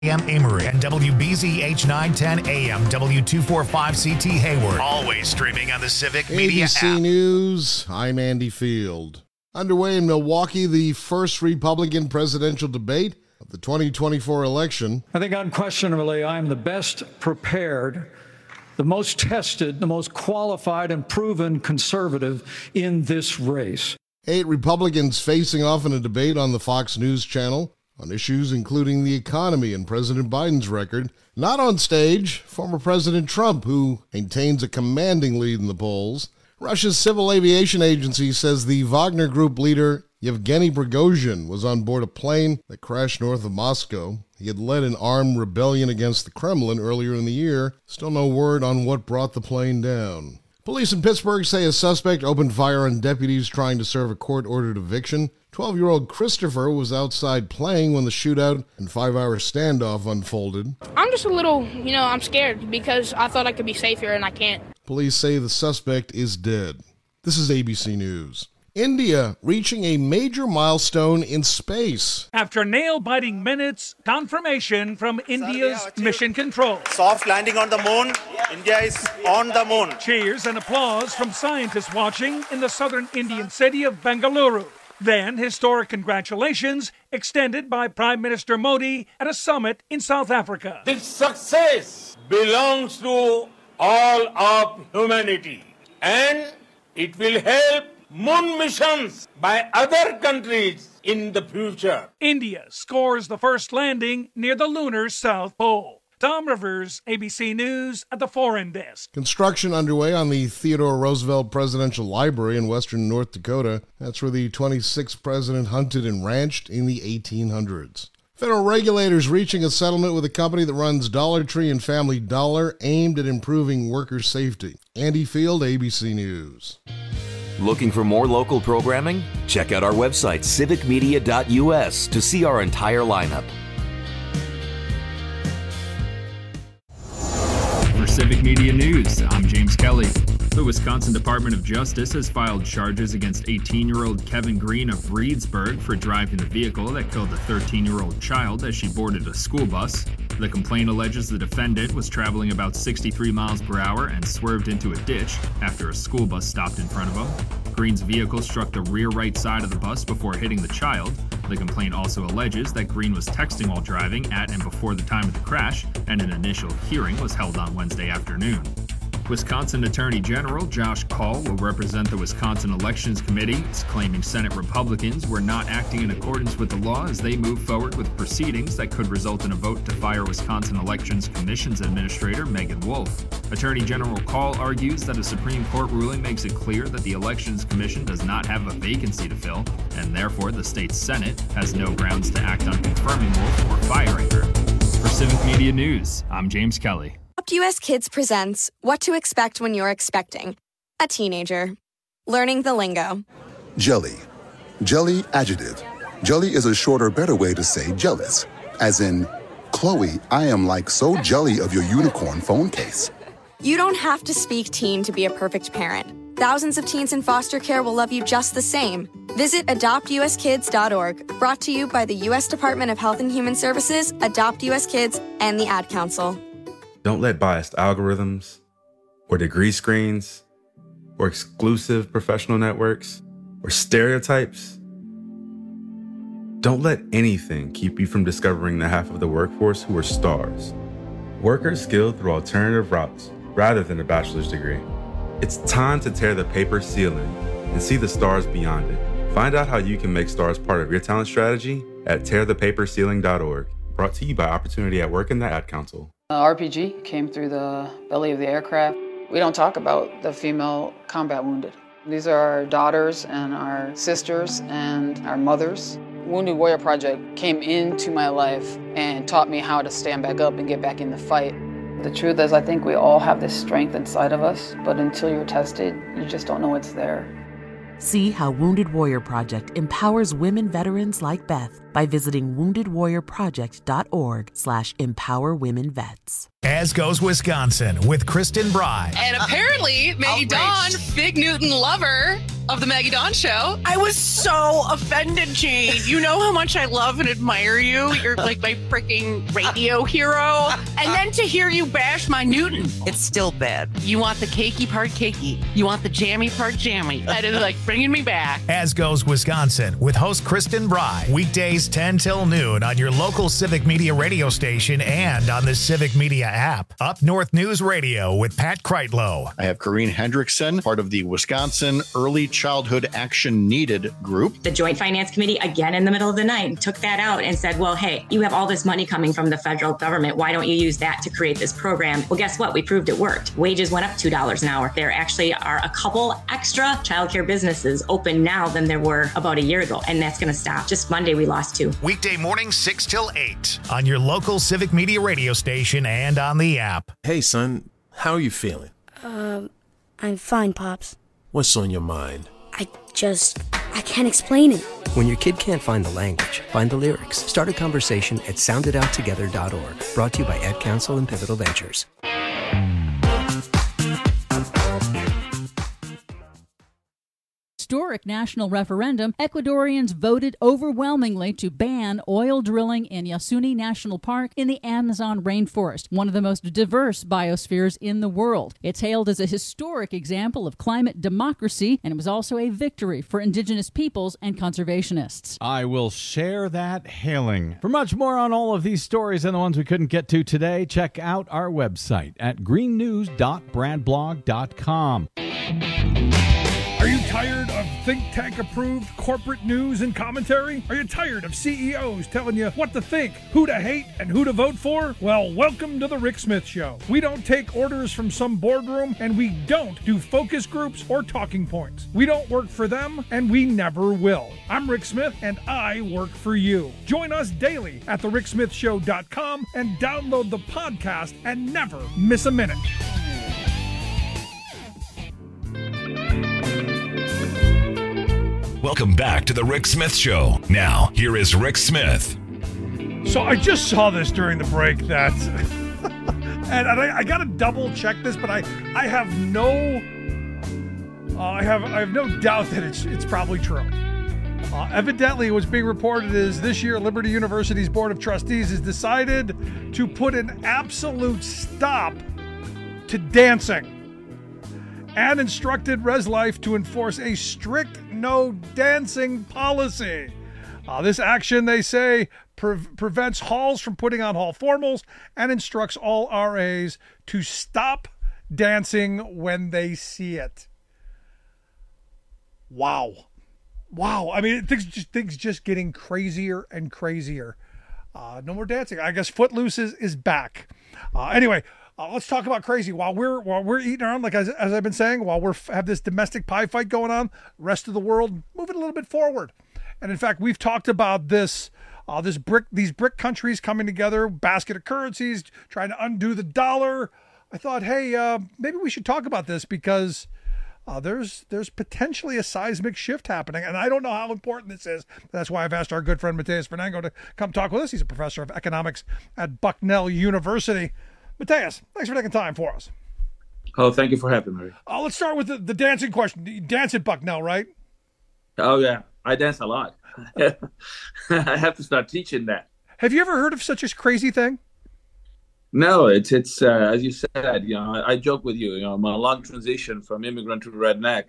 AM Amory and WBZH 910 AM W245CT Hayward. Always streaming on the Civic Media ABC app. News, I'm Andy Field. Underway in Milwaukee, the first Republican presidential debate of the 2024 election. I think unquestionably I'm the best prepared, the most tested, the most qualified and proven conservative in this race. 8 Republicans facing off in a debate on the Fox News channel on issues including the economy and President Biden's record. Not on stage, former President Trump, who maintains a commanding lead in the polls. Russia's Civil Aviation Agency says the Wagner Group leader Yevgeny Prigozhin was on board a plane that crashed north of Moscow. He had led an armed rebellion against the Kremlin earlier in the year. Still no word on what brought the plane down. Police in Pittsburgh say a suspect opened fire on deputies trying to serve a court-ordered eviction. 12-year-old Christopher was outside playing when the shootout and 5-hour standoff unfolded. I'm just a little, I'm scared because I thought I could be safe here and I can't. Police say the suspect is dead. This is ABC News. India reaching a major milestone in space. After nail-biting minutes, confirmation from India's mission control. Soft landing on the moon. India is on the moon. Cheers and applause from scientists watching in the southern Indian city of Bengaluru. Then historic congratulations extended by Prime Minister Modi at a summit in South Africa. This success belongs to all of humanity, and it will help moon missions by other countries in the future. India scores the first landing near the lunar South Pole. Tom Rivers, ABC News at the Foreign Desk. Construction underway on the Theodore Roosevelt Presidential Library in western North Dakota. That's where the 26th president hunted and ranched in the 1800s. Federal regulators reaching a settlement with a company that runs Dollar Tree and Family Dollar aimed at improving worker safety. Andy Field, ABC News. Looking for more local programming? Check out our website, civicmedia.us, to see our entire lineup. For Civic Media News, I'm James Kelly. The Wisconsin Department of Justice has filed charges against 18-year-old Kevin Green of Reedsburg for driving the vehicle that killed a 13-year-old child as she boarded a school bus. The complaint alleges the defendant was traveling about 63 miles per hour and swerved into a ditch after a school bus stopped in front of him. Green's vehicle struck the rear right side of the bus before hitting the child. The complaint also alleges that Green was texting while driving at and before the time of the crash, and an initial hearing was held on Wednesday afternoon. Wisconsin Attorney General Josh Kaul will represent the Wisconsin Elections Committee, claiming Senate Republicans were not acting in accordance with the law as they move forward with proceedings that could result in a vote to fire Wisconsin Elections Commission's administrator Megan Wolf. Attorney General Kaul argues that a Supreme Court ruling makes it clear that the Elections Commission does not have a vacancy to fill, and therefore the state's Senate has no grounds to act on confirming Wolf or firing her. For Civic Media News, I'm James Kelly. Adopt US Kids presents What to Expect When You're Expecting a Teenager. Learning the lingo. Jelly. Jelly adjective. Jelly is a shorter, better way to say jealous. As in, Chloe, I am like so jelly of your unicorn phone case. You don't have to speak teen to be a perfect parent. Thousands of teens in foster care will love you just the same. Visit adoptuskids.org, brought to you by the U.S. Department of Health and Human Services, Adopt US Kids, and the Ad Council. Don't let biased algorithms or degree screens or exclusive professional networks or stereotypes. Don't let anything keep you from discovering the half of the workforce who are stars. Workers skilled through alternative routes rather than a bachelor's degree. It's time to tear the paper ceiling and see the stars beyond it. Find out how you can make stars part of your talent strategy at tearthepaperceiling.org. Brought to you by Opportunity at Work and the Ad Council. RPG came through the belly of the aircraft. We don't talk about the female combat wounded. These are our daughters and our sisters and our mothers. Wounded Warrior Project came into my life and taught me how to stand back up and get back in the fight. The truth is, I think we all have this strength inside of us, but until you're tested, you just don't know it's there. See how Wounded Warrior Project empowers women veterans like Beth by visiting woundedwarriorproject.org/empowerwomenvets. As Goes Wisconsin with Kristen Bry. And apparently, Maggie Dawn, Fig Newton lover of the Maggie Dawn Show. I was so offended, Jane. You know how much I love and admire you. You're like my freaking radio hero. And then to hear you bash my Newton. It's still bad. You want the cakey part cakey. You want the jammy part jammy. That is like bringing me back. As Goes Wisconsin with host Kristen Bry. Weekdays 10 till noon on your local Civic Media radio station and on the Civic Media app. Up North News Radio with Pat Kreitlow. I have Corrine Hendrickson, part of the Wisconsin Early Childhood Action Needed group. The Joint Finance Committee, again in the middle of the night, took that out and said, well, hey, you have all this money coming from the federal government. Why don't you use that to create this program? Well, guess what? We proved it worked. Wages went up $2 an hour. There actually are a couple extra childcare businesses open now than there were about a year ago, and that's going to stop. Just Monday, we lost 2. Weekday morning 6 till 8 on your local Civic Media radio station and on the app. Hey, son, how are you feeling? I'm fine, Pops. What's on your mind? I can't explain it. When your kid can't find the language, find the lyrics. Start a conversation at sounditouttogether.org. Brought to you by Ad Council and Pivotal Ventures. Historic national referendum, Ecuadorians voted overwhelmingly to ban oil drilling in Yasuni National Park in the Amazon rainforest, one of the most diverse biospheres in the world. It's hailed as a historic example of climate democracy, and it was also a victory for indigenous peoples and conservationists. I will share that hailing. For much more on all of these stories and the ones we couldn't get to today, check out our website at greennews.bradblog.com. Are you tired of think tank approved corporate news and commentary? Are you tired of CEOs telling you what to think, who to hate, and who to vote for? Well, welcome to the Rick Smith Show. We don't take orders from some boardroom, and we don't do focus groups or talking points. We don't work for them, and we never will. I'm Rick Smith, and I work for you. Join us daily at thericksmithshow.com and download the podcast and never miss a minute. Welcome back to the Rick Smith Show. Now, here is Rick Smith. So I just saw this during the break that, and I got to double check this, but I have no doubt that it's probably true. Evidently, what's being reported is this year Liberty University's Board of Trustees has decided to put an absolute stop to dancing and instructed ResLife to enforce a strict no dancing policy. This action, they say, prevents halls from putting on hall formals and instructs all RAs to stop dancing when they see it. Wow. I mean, things just getting crazier and crazier. No more dancing. I guess Footloose is back. Anyway, let's talk about crazy. While we're eating around, like as I've been saying, while we have this domestic pie fight going on, rest of the world moving a little bit forward. And in fact, we've talked about these BRIC countries coming together, basket of currencies, trying to undo the dollar. I thought, hey, maybe we should talk about this because there's potentially a seismic shift happening, and I don't know how important this is. That's why I've asked our good friend Mateus Fernango to come talk with us. He's a professor of economics at Bucknell University. Mateus, thanks for taking time for us. Oh, thank you for having me. Let's start with the dancing question. You dance at Bucknell, right? Oh, yeah. I dance a lot. I have to start teaching that. Have you ever heard of such a crazy thing? No, it's as you said, I joke with you, my long transition from immigrant to redneck,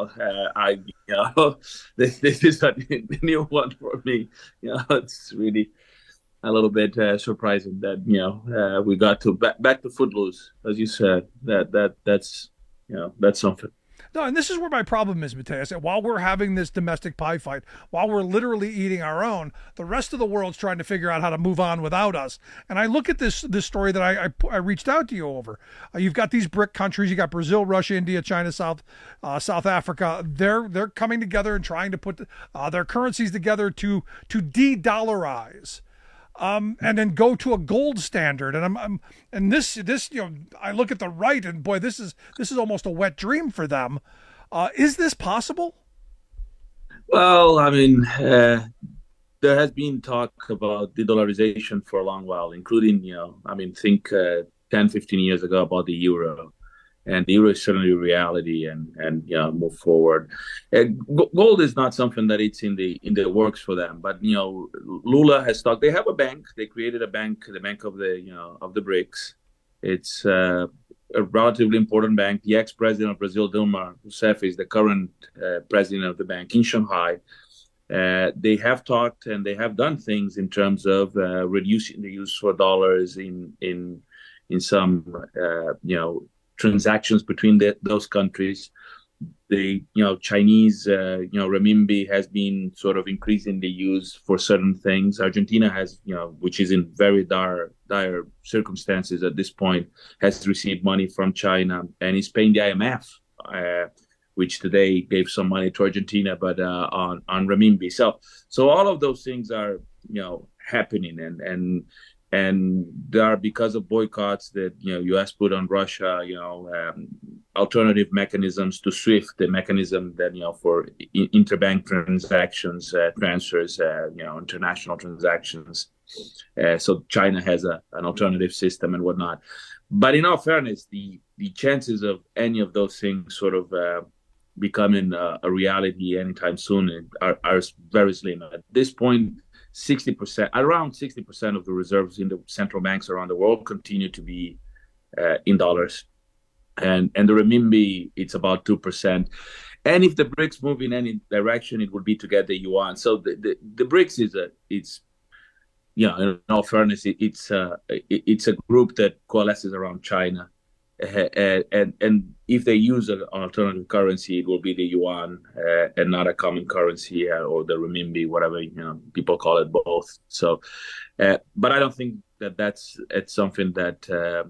this is a new one for me. It's really a little bit surprising that, we got to back to Footloose, as you said, that's something. No, and this is where my problem is, Mateus. While we're having this domestic pie fight, while we're literally eating our own, the rest of the world's trying to figure out how to move on without us. And I look at this story that I reached out to you over. You've got these BRIC countries. You got Brazil, Russia, India, China, South Africa. They're coming together and trying to put their currencies together to de-dollarize. And then go to a gold standard, and this I look at the right, and boy, this is almost a wet dream for them. Is this possible? Well, I mean, there has been talk about de-dollarization for a long while, including think 10, 15 years ago about the euro. And the euro is certainly a reality, and move forward. Gold is not something that it's in the works for them. But Lula has talked. They have a bank. They created a bank, the Bank of the BRICS. It's a relatively important bank. The ex-president of Brazil, Dilma Rousseff, is the current president of the bank in Shanghai. They have talked and they have done things in terms of reducing the use for dollars in some transactions between those countries. The Chinese renminbi has been sort of increasingly used for certain things. Argentina has, which is in very dire circumstances at this point, has received money from China and is paying the IMF, which today gave some money to Argentina, but on renminbi. So all of those things are happening, and there are, because of boycotts that U.S. put on Russia, alternative mechanisms to SWIFT, the mechanism that for interbank transactions, transfers, international transactions. So China has an alternative system and whatnot. But in all fairness, the chances of any of those things sort of becoming a reality anytime soon are very slim. At this point, around 60% of the reserves in the central banks around the world continue to be in dollars, and the renminbi, it's about 2%. And if the BRICS move in any direction, it would be to get the yuan. So the BRICS it's in all fairness, it's a group that coalesces around China, and if they use an alternative currency, it will be the yuan and not a common currency or the renminbi, whatever people call it, both. So, but I don't think it's something that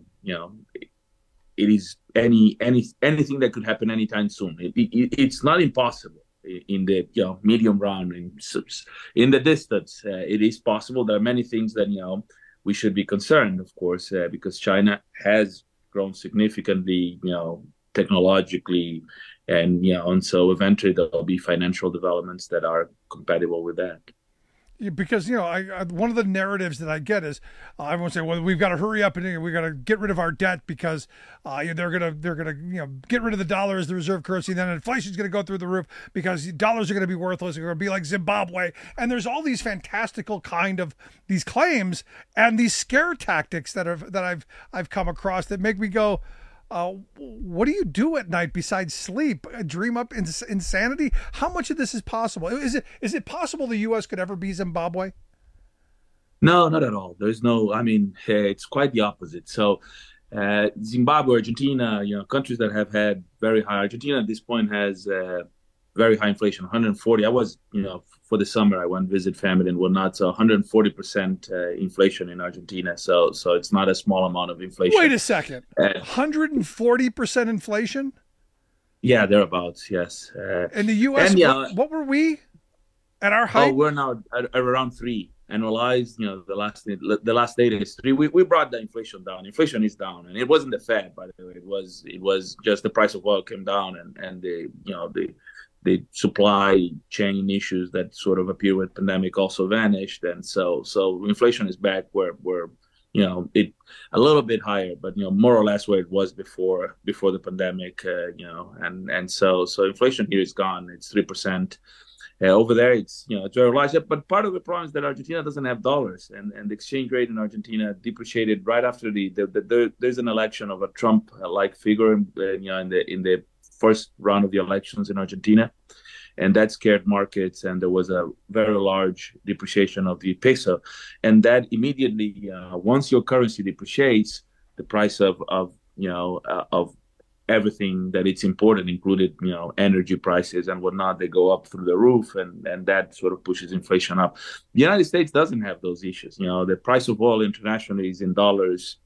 it is anything that could happen anytime soon. It's not impossible in the medium run. In the distance, it is possible. There are many things that we should be concerned, of course, because China has grown significantly, technologically, and so eventually there'll be financial developments that are compatible with that. Because one of the narratives that I get is everyone say, well, we've got to hurry up and we got to get rid of our debt because they're gonna get rid of the dollar as the reserve currency. Then inflation is going to go through the roof because dollars are going to be worthless. They're going to be like Zimbabwe. And there's all these fantastical kind of these claims and these scare tactics that I've come across that make me go, what do you do at night besides sleep? Dream up insanity? How much of this is possible? Is it possible the U.S. could ever be Zimbabwe? No, not at all. There's no. I mean, it's quite the opposite. So, Zimbabwe, Argentina, countries that have had very high. Argentina at this point has very high inflation, 140. I was, for the summer, I went visit family and whatnot. So 140% inflation in Argentina. So it's not a small amount of inflation. Wait a second. 140% inflation? Yeah, thereabouts. Yes. In the U.S., what were we at our height? Oh, we're now at around 3 annualized. The last data is 3. We brought the inflation down. Inflation is down, and it wasn't the Fed, by the way. It was just the price of oil came down, and the supply chain issues that sort of appear with pandemic also vanished, and so inflation is back where it a little bit higher, but more or less where it was before the pandemic, and so inflation here is gone. It's 3%. Over there, it's it's very large. But part of the problem is that Argentina doesn't have dollars, and the exchange rate in Argentina depreciated right after there's an election of a Trump-like figure in the first round of the elections in Argentina, and that scared markets, and there was a very large depreciation of the peso, and that immediately, once your currency depreciates, the price of everything that it's imported, included energy prices and whatnot, they go up through the roof, and that sort of pushes inflation up. The United States doesn't have those issues. The price of oil internationally is in dollars.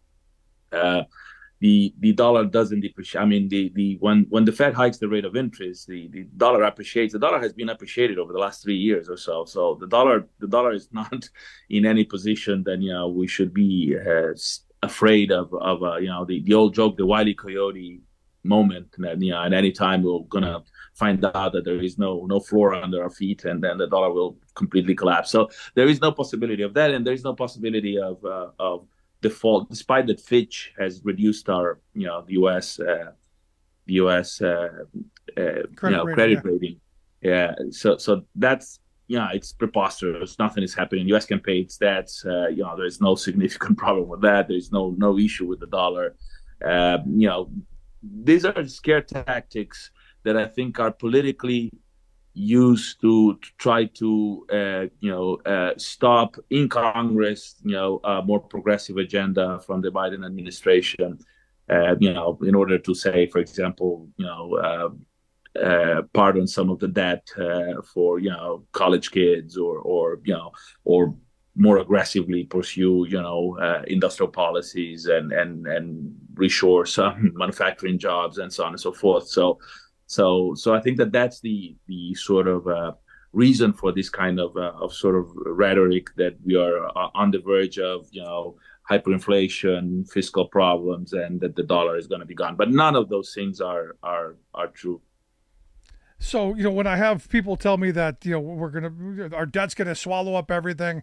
The dollar doesn't depreciate. I mean, when the Fed hikes the rate of interest, the dollar appreciates. The dollar has been appreciated over the last 3 years or so. So the dollar is not in any position that we should be afraid of. The old joke, the Wile E. Coyote moment, that at any time we're gonna find out that there is no floor under our feet, and then the dollar will completely collapse. So there is no possibility of that, and there is no possibility of default, despite that Fitch has reduced our, the U.S. Credit rating. Yeah. So that's, it's preposterous. Nothing is happening. U.S. can pay its debts. There's no significant problem with that. There's no issue with the dollar. These are scare tactics that I think are politically used to try to, stop in Congress, a more progressive agenda from the Biden administration, in order to say, for example, pardon some of the debt for, college kids or more aggressively pursue, industrial policies and reshore some manufacturing jobs and so on and so forth. So I think that's the sort of reason for this kind of sort of rhetoric that we are on the verge of, hyperinflation, fiscal problems, and that the dollar is going to be gone. But none of those things are true. So, when I have people tell me that, our debt's going to swallow up everything,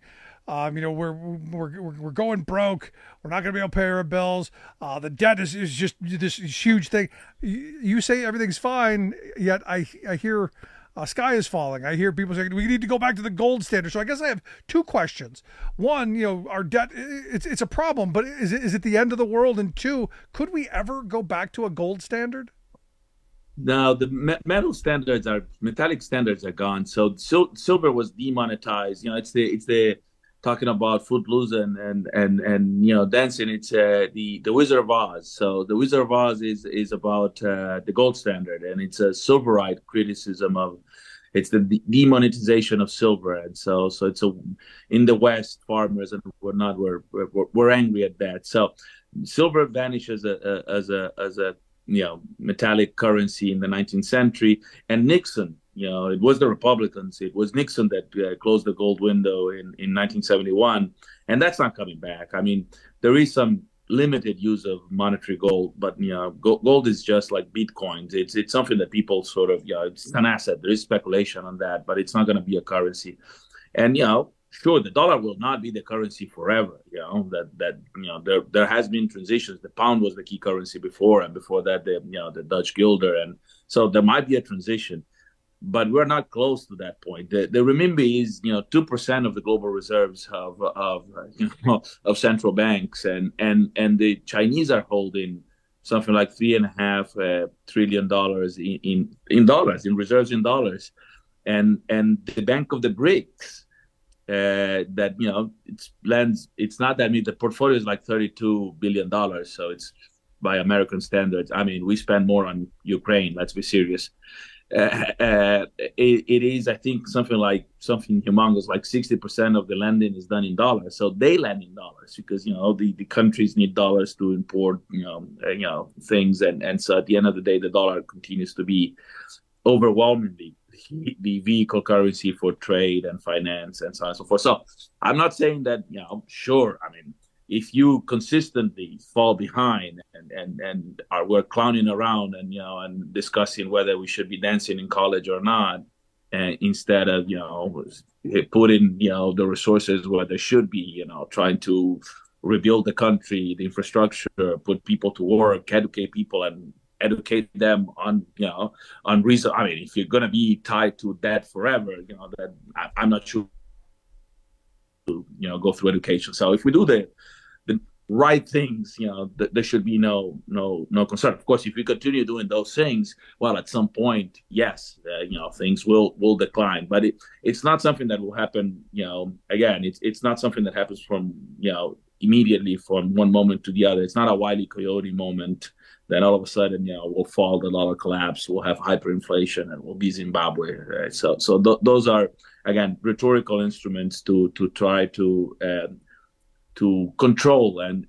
we're going broke, we're not going to be able to pay our bills, the debt is just this huge thing. You say everything's fine, yet I hear sky is falling. I hear people saying we need to go back to the gold standard. So I guess I have two questions. One, our debt, it's a problem, but is it the end of the world? And two, could we ever go back to a gold standard? No, the metallic standards are gone. So silver was demonetized. It's the talking about Footloose and dancing. It's the Wizard of Oz. So the Wizard of Oz is about the gold standard, and it's a Silverite criticism of. It's the demonetization of silver, and so it's in the West, farmers and whatnot we're angry at that. So silver vanishes as a metallic currency in the 19th century. And Nixon, it was the Republicans, it was Nixon that closed the gold window in 1971. And that's not coming back. I mean, there is some limited use of monetary gold, but, gold is just like Bitcoins. It's something that people sort of, it's an asset. There is speculation on that, but it's not going to be a currency. And, sure, the dollar will not be the currency forever. There has been transitions. The pound was the key currency before, and before that, the Dutch guilder, and so there might be a transition, but we're not close to that point. The renminbi is 2% of the global reserves of central banks, and the Chinese are holding something like $3.5 trillion in reserves in dollars, and the Bank of the BRICS. It's not that many. The portfolio is like $32 billion, so it's by American standards. I mean, we spend more on Ukraine. Let's be serious. It is, I think, something humongous, like 60% of the lending is done in dollars. So they lend in dollars because the countries need dollars to import things, and so at the end of the day, the dollar continues to be overwhelmingly the vehicle currency for trade and finance and so on and so forth. So I'm not saying that, sure, I mean, if you consistently fall behind and we're clowning around and discussing whether we should be dancing in college or not, instead of, putting, the resources where they should be, trying to rebuild the country, the infrastructure, put people to work, educate people, and educate them on reason. I mean, if you're going to be tied to that forever, that I'm not sure to go through education. So if we do the right things, there should be no concern. Of course, if we continue doing those things, well, at some point, yes, things will decline. But it's not something that will happen. Again, it's not something that happens from immediately from one moment to the other. It's not a Wile E. Coyote moment. Then all of a sudden, we'll fall, the dollar collapse, we'll have hyperinflation, and we'll be Zimbabwe. Right? So those are, again, rhetorical instruments to try to control and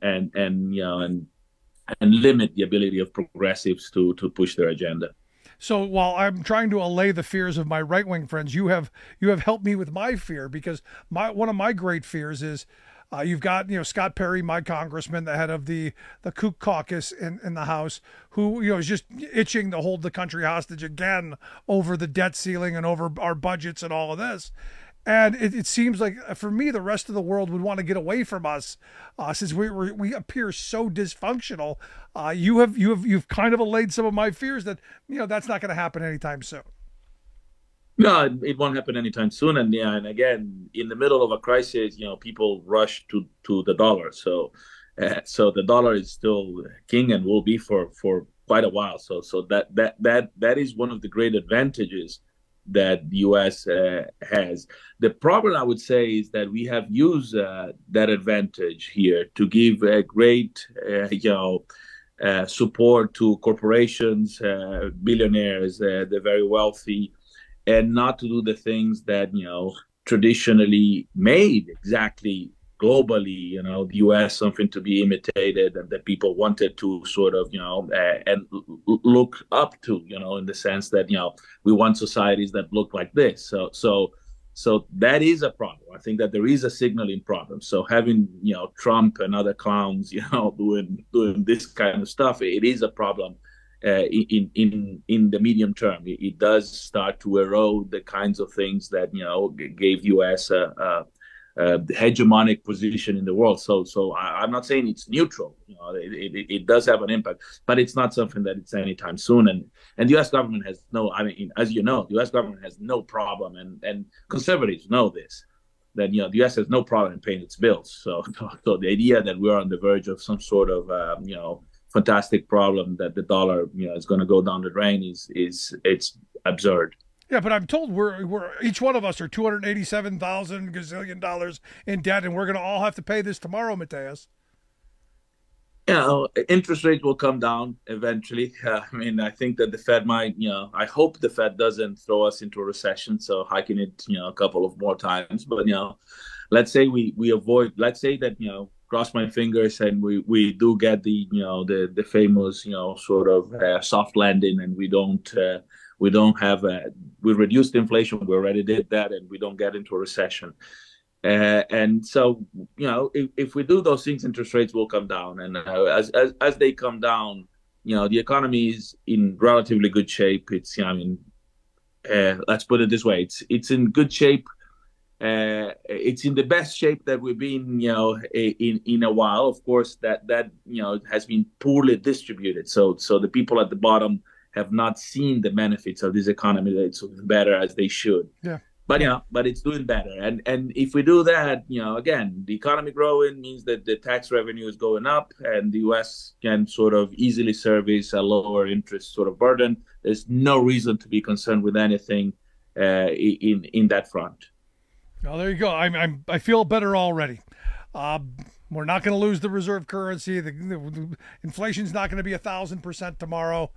limit the ability of progressives to push their agenda. So while I'm trying to allay the fears of my right-wing friends, you have helped me with my fear, because one of my great fears is you've got, Scott Perry, my congressman, the head of the Koch caucus in the House, who, is just itching to hold the country hostage again over the debt ceiling and over our budgets and all of this. And it seems like, for me, the rest of the world would want to get away from us since we appear so dysfunctional. You've kind of allayed some of my fears that that's not going to happen anytime soon. No, it won't happen anytime soon. And again, in the middle of a crisis, people rush to the dollar. So the dollar is still king and will be for quite a while. So that is one of the great advantages that the U.S. has. The problem, I would say, is that we have used that advantage here to give great, support to corporations, billionaires, the very wealthy, and not to do the things that traditionally made exactly globally, the U.S. something to be imitated and that people wanted to sort of, and look up to, in the sense that, we want societies that look like this. So that is a problem. I think that there is a signaling problem. So having, Trump and other clowns, doing this kind of stuff, it is a problem in the medium term. It does start to erode the kinds of things that, gave U.S. The hegemonic position in the world. So I'm not saying it's neutral. It does have an impact, but it's not something that it's anytime soon. And the U.S. government has as you know, the U.S. government has no problem, and conservatives know this, that the U.S. has no problem in paying its bills. So the idea that we're on the verge of some sort of fantastic problem that the dollar is going to go down the drain it's absurd. Yeah, but I'm told we're each one of us are $287,000 gazillion dollars in debt, and we're going to all have to pay this tomorrow, Mateus. Interest rates will come down eventually. I think that the Fed might, I hope the Fed doesn't throw us into a recession, so hiking it, a couple of more times. But, let's say we avoid, let's say that, cross my fingers and we do get the famous, sort of soft landing, and we don't have we reduced inflation. We already did that, and we don't get into a recession. And so, if we do those things, interest rates will come down. And as they come down, the economy is in relatively good shape. It's, let's put it this way: it's in good shape. It's in the best shape that we've been, in a while. Of course, that has been poorly distributed. So the people at the bottom have not seen the benefits of this economy that's better as they should. Yeah. But it's doing better. And if we do that, again, the economy growing means that the tax revenue is going up, and the U.S. can sort of easily service a lower interest sort of burden. There's no reason to be concerned with anything in that front. Well, there you go. I feel better already. We're not going to lose the reserve currency. The inflation's not going to be 1,000% tomorrow.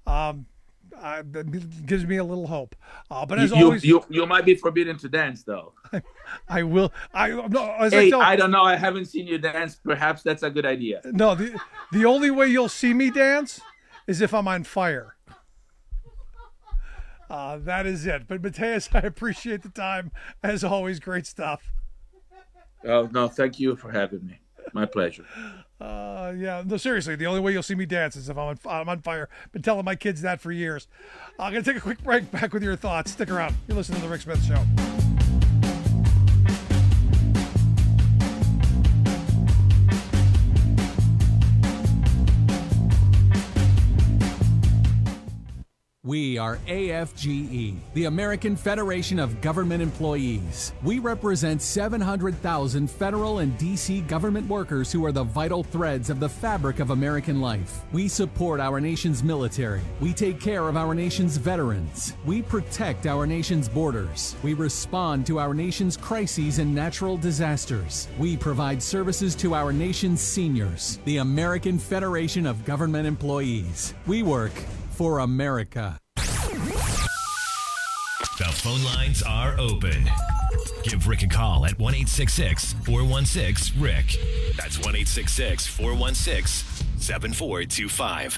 That gives me a little hope. But as always, you might be forbidden to dance, though. I will. I don't know. I haven't seen you dance. Perhaps that's a good idea. No, the only way you'll see me dance is if I'm on fire. That is it. But Mateus, I appreciate the time. As always, great stuff. Oh, no, thank you for having me. My pleasure. Yeah, no, seriously, the only way you'll see me dance is if I'm on fire. Been telling my kids that for years. I'm going to take a quick break. Back with your thoughts. Stick around. You're listening to The Rick Smith Show. We are AFGE, the American Federation of Government Employees. We represent 700,000 federal and D.C. government workers who are the vital threads of the fabric of American life. We support our nation's military. We take care of our nation's veterans. We protect our nation's borders. We respond to our nation's crises and natural disasters. We provide services to our nation's seniors. The American Federation of Government Employees. We work for America. The phone lines are open. Give Rick a call at 1-866-416-RICK. That's 1-866-416-7425.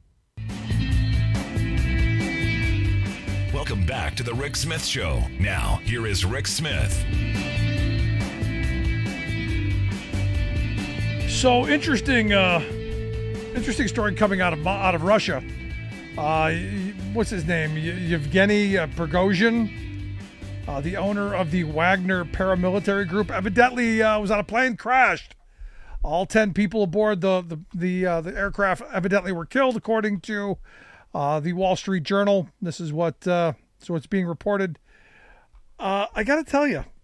Welcome back to The Rick Smith Show. Now, here is Rick Smith. So interesting story coming out of Russia. What's his name? Yevgeny Prigozhin. The owner of the Wagner paramilitary group evidently was on a plane, crashed. All 10 people aboard the aircraft evidently were killed, according to the Wall Street Journal. This is what's being reported. I got to tell you,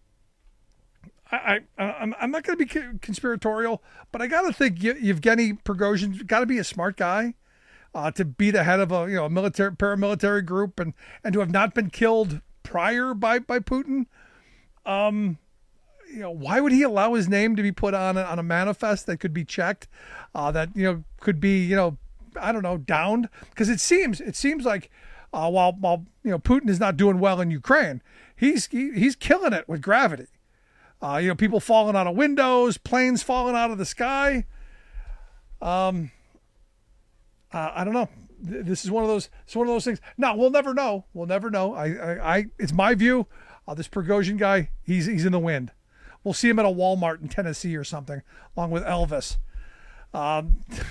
I'm not going to be conspiratorial, but I got to think Yevgeny Prigozhin's got to be a smart guy to be the head of a paramilitary group and to have not been killed prior by Putin. Why would he allow his name to be put on a manifest that could be checked, that could be I don't know, downed? Because it seems like while Putin is not doing well in Ukraine, he's killing it with gravity. People falling out of windows, planes falling out of the sky. I don't know. This is one of those. It's one of those things. Now we'll never know. We'll never know. It's my view. This Prigozhin guy, he's in the wind. We'll see him at a Walmart in Tennessee or something, along with Elvis. I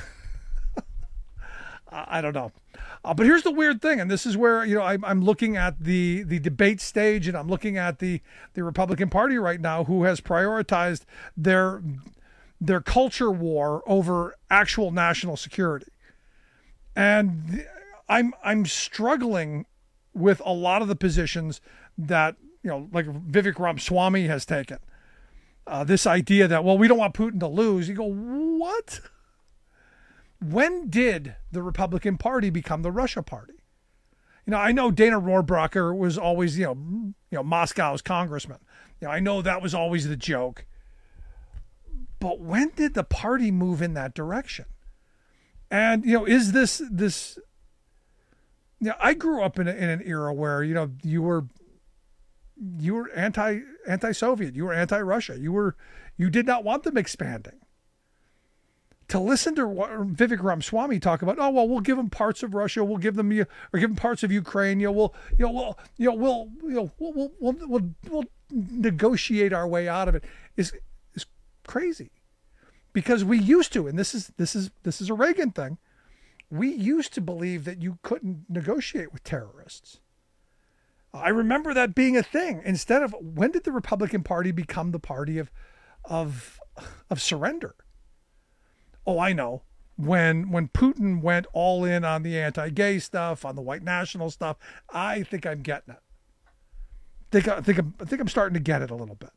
don't know. But here's the weird thing, and this is where I'm looking at the debate stage, and I'm looking at the Republican Party right now, who has prioritized their culture war over actual national security. And I'm struggling with a lot of the positions that like Vivek Ramaswamy has taken. This idea that, well, we don't want Putin to lose. You go, what? When did the Republican Party become the Russia Party? I know Dana Rohrabacher was always, Moscow's congressman. I know that was always the joke. But when did the party move in that direction? And, is this, I grew up in an era where, you were anti-Soviet, you were anti-Russia, you did not want them expanding. To listen to Vivek Ramaswamy talk about, oh well, we'll give them parts of Russia, we'll give them parts of Ukraine, we'll negotiate our way out of it is crazy, because we used to, and this is a Reagan thing. We used to believe that you couldn't negotiate with terrorists. I remember that being a thing. Instead of, when did the Republican Party become the party of surrender? Oh, I know. When Putin went all in on the anti-gay stuff, on the white national stuff, I think I'm getting it. I think I'm starting to get it a little bit.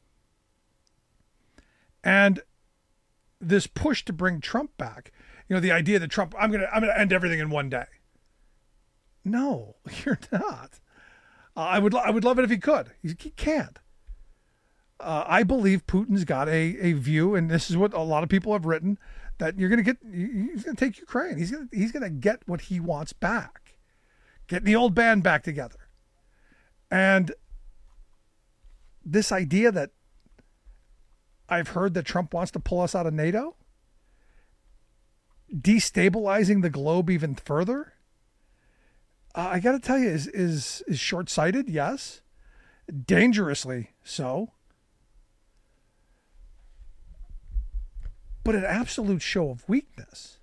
And this push to bring Trump back, the idea that Trump, I'm gonna end everything in one day. No, you're not. I would love it if he could. He can't. I believe Putin's got a view, and this is what a lot of people have written, that he's going to take Ukraine. He's going to get what he wants back, getting the old band back together. And this idea that I've heard that Trump wants to pull us out of NATO, destabilizing the globe even further, I got to tell you, is short-sighted, yes, dangerously so. But an absolute show of weakness.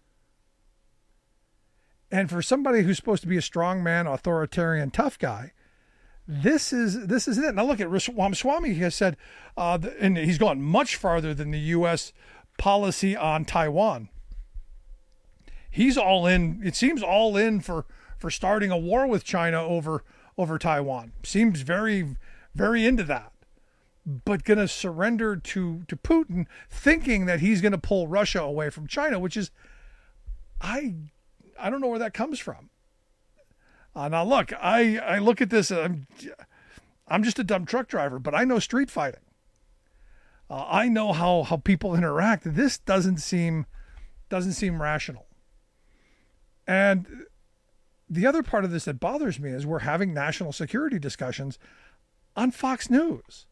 And for somebody who's supposed to be a strong man, authoritarian, tough guy, this isn't it. Now look at Ramaswamy has said, and he's gone much farther than the U.S. policy on Taiwan. He's all in. It seems all in for starting a war with China over Taiwan. Seems very, very into that. But going to surrender to Putin, thinking that he's going to pull Russia away from China, which is, I don't know where that comes from. Now look, I look at this, I'm just a dumb truck driver, but I know street fighting. I know how people interact. This doesn't seem rational. And the other part of this that bothers me is we're having national security discussions on Fox News.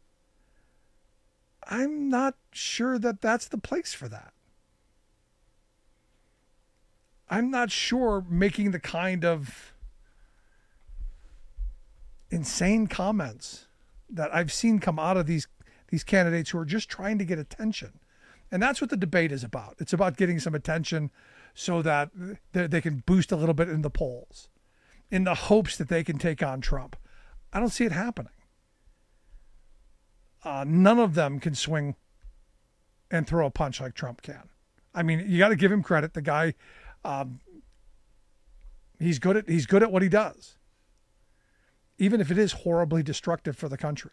I'm not sure that that's the place for that. I'm not sure making the kind of insane comments that I've seen come out of these candidates who are just trying to get attention. And that's what the debate is about. It's about getting some attention so that they can boost a little bit in the polls in the hopes that they can take on Trump. I don't see it happening. none of them can swing and throw a punch like Trump can. I mean, you got to give him credit. The guy, he's good at what he does, even if it is horribly destructive for the country.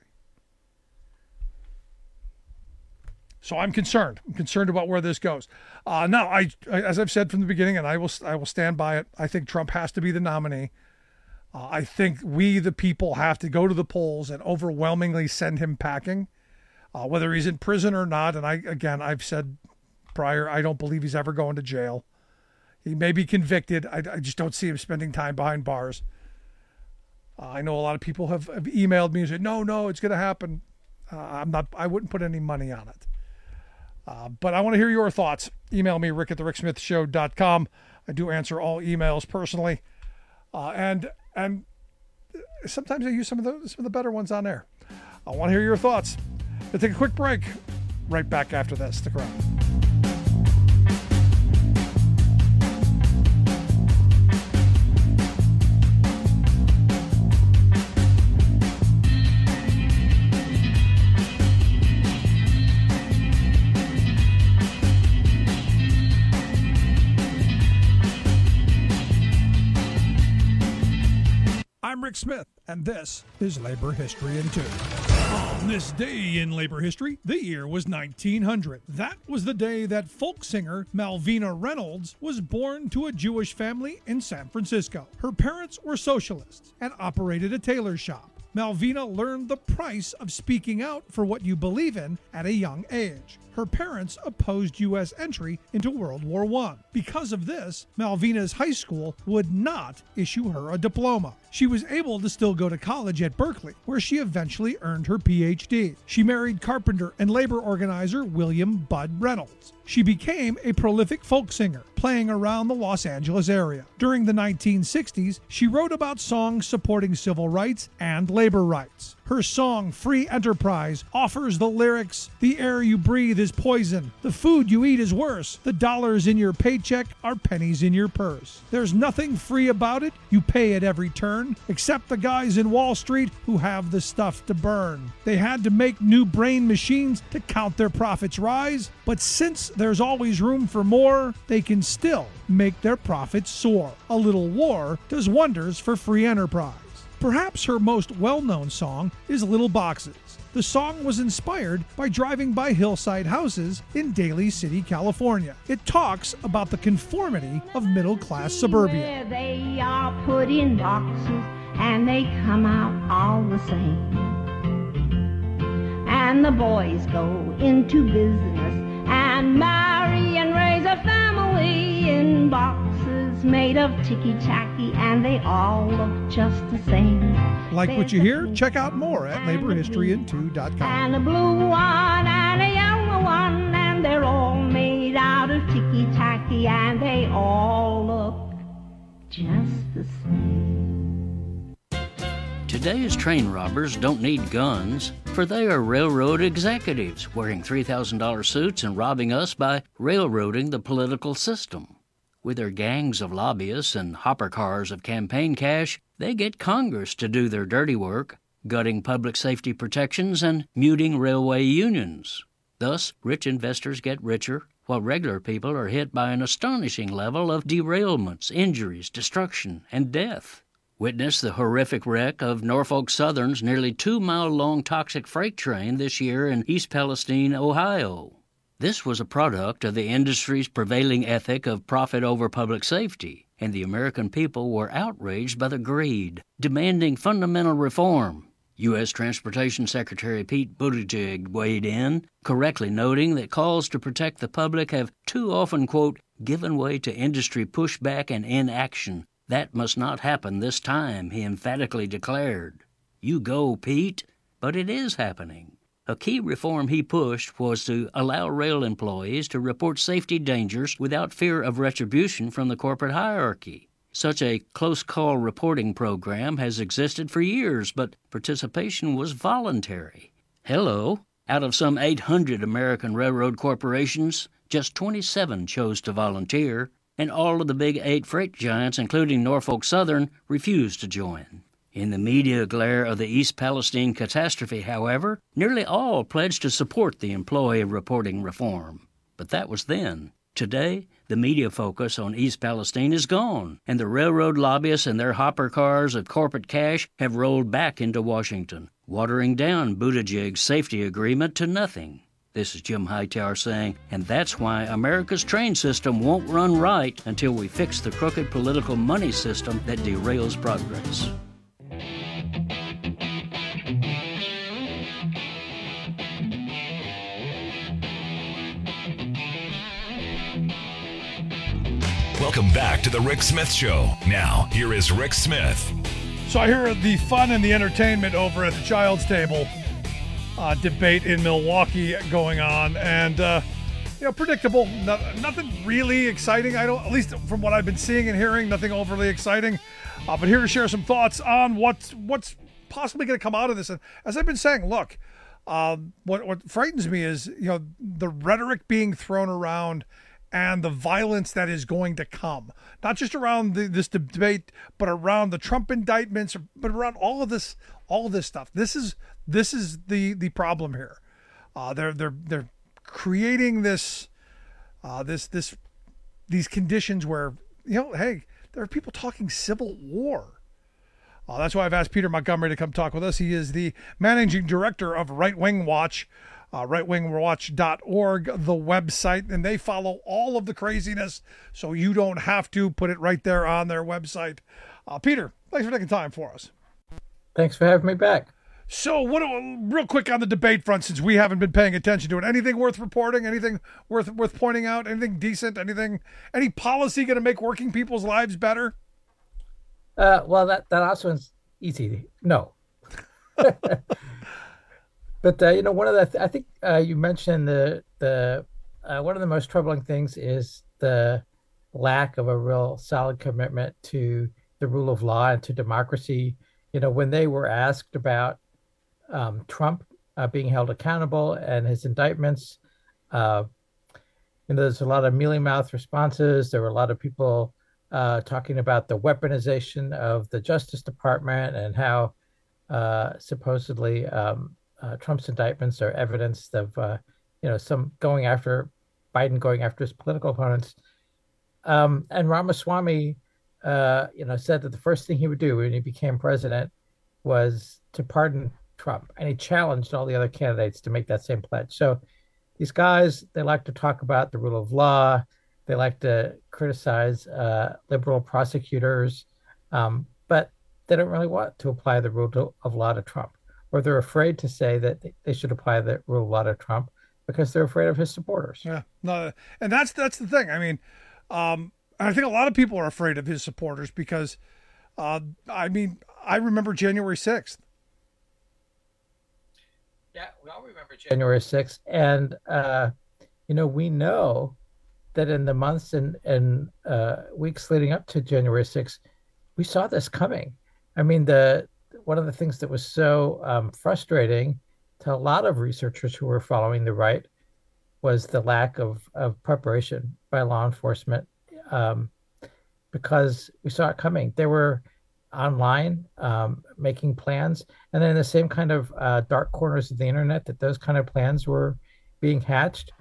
So I'm concerned. I'm concerned about where this goes. Now, I as I've said from the beginning, and I will stand by it, I think Trump has to be the nominee. I think we, the people, have to go to the polls and overwhelmingly send him packing, whether he's in prison or not. And I've said prior, I don't believe he's ever going to jail. He may be convicted. I just don't see him spending time behind bars. I know a lot of people have emailed me and said, no, it's going to happen. I wouldn't put any money on it. But I want to hear your thoughts. Email me, rick@thericksmithshow.com. I do answer all emails personally. And sometimes I use some of the better ones on air. I want to hear your thoughts. We'll take a quick break. Right back after this. Stick around. I'm Rick Smith, and this is Labor History in 2. On this day in labor history, the year was 1900. That was the day that folk singer Malvina Reynolds was born to a Jewish family in San Francisco. Her parents were socialists and operated a tailor shop. Malvina learned the price of speaking out for what you believe in at a young age. Her parents opposed U.S. entry into World War I. Because of this, Malvina's high school would not issue her a diploma. She was able to still go to college at Berkeley, where she eventually earned her Ph.D. She married carpenter and labor organizer William Bud Reynolds. She became a prolific folk singer, playing around the Los Angeles area. During the 1960s, she wrote about songs supporting civil rights and labor rights. Her song, Free Enterprise, offers the lyrics, "The air you breathe is poison. The food you eat is worse. The dollars in your paycheck are pennies in your purse. There's nothing free about it. You pay at every turn, except the guys in Wall Street who have the stuff to burn. They had to make new brain machines to count their profits rise, but since there's always room for more, they can still make their profits soar. A little war does wonders for free enterprise." Perhaps her most well-known song is Little Boxes. The song was inspired by driving by hillside houses in Daly City, California. It talks about the conformity of middle-class suburbia. They are put in boxes and they come out all the same. And the boys go into business and marry and raise a family in boxes made of ticky-tacky, and they all look just the same. Like what you hear? Check out more at laborhistoryin2.com. And a blue one and a yellow one, and they're all made out of ticky-tacky, and they all look just the same. Today's train robbers don't need guns, for they are railroad executives wearing $3,000 suits and robbing us by railroading the political system. With their gangs of lobbyists and hopper cars of campaign cash, they get Congress to do their dirty work, gutting public safety protections and muting railway unions. Thus, rich investors get richer, while regular people are hit by an astonishing level of derailments, injuries, destruction, and death. Witness the horrific wreck of Norfolk Southern's nearly 2-mile-long toxic freight train this year in East Palestine, Ohio. This was a product of the industry's prevailing ethic of profit over public safety, and the American people were outraged by the greed, demanding fundamental reform. U.S. Transportation Secretary Pete Buttigieg weighed in, correctly noting that calls to protect the public have too often, quote, given way to industry pushback and inaction. That must not happen this time, he emphatically declared. You go, Pete, but it is happening. A key reform he pushed was to allow rail employees to report safety dangers without fear of retribution from the corporate hierarchy. Such a close call reporting program has existed for years, but participation was voluntary. Hello, out of some 800 American railroad corporations, just 27 chose to volunteer, and all of the big 8 freight giants, including Norfolk Southern, refused to join. In the media glare of the East Palestine catastrophe, however, nearly all pledged to support the employee reporting reform. But that was then. Today, the media focus on East Palestine is gone, and the railroad lobbyists and their hopper cars of corporate cash have rolled back into Washington, watering down Buttigieg's safety agreement to nothing. This is Jim Hightower saying, and that's why America's train system won't run right until we fix the crooked political money system that derails progress. Welcome back to the Rick Smith Show. Now, here is Rick Smith. So I hear the fun and the entertainment over at the Child's Table debate in Milwaukee going on, and predictable. Nothing really exciting. At least from what I've been seeing and hearing, nothing overly exciting. But here to share some thoughts on what's possibly going to come out of this. And as I've been saying, look, what frightens me is the rhetoric being thrown around and the violence that is going to come, not just around this debate, but around the Trump indictments, but around all of this stuff. This is the problem here. They're creating these conditions where hey, there are people talking civil war. That's why I've asked Peter Montgomery to come talk with us. He is the managing director of Right Wing Watch. rightwingwatch.org, the website, and they follow all of the craziness, so you don't have to. Put it right there on their website. Peter, thanks for taking time for us. Thanks for having me back. So, real quick on the debate front, since we haven't been paying attention to it, anything worth reporting? Anything worth pointing out? Anything decent? Any policy going to make working people's lives better? Well, that last one's easy. No. But one of the I think you mentioned the one of the most troubling things is the lack of a real solid commitment to the rule of law and to democracy. When they were asked about Trump being held accountable and his indictments, there's a lot of mealy-mouthed responses. There were a lot of people talking about the weaponization of the Justice Department and how supposedly Trump's indictments are evidence of, some Biden going after his political opponents. And Ramaswamy, said that the first thing he would do when he became president was to pardon Trump. And he challenged all the other candidates to make that same pledge. So these guys, they like to talk about the rule of law. They like to criticize liberal prosecutors, but they don't really want to apply the rule of law to Trump. Or they're afraid to say that they should apply the rule of law to Trump because they're afraid of his supporters. Yeah, no, and that's the thing. I mean, I think a lot of people are afraid of his supporters because, I remember January 6th. Yeah, we all remember January 6th. And, we know that in the months and weeks leading up to January 6th, we saw this coming. I mean, one of the things that was so frustrating to a lot of researchers who were following the right was the lack of preparation by law enforcement, because we saw it coming. They were online making plans, and then in the same kind of dark corners of the internet that those kind of plans were being hatched.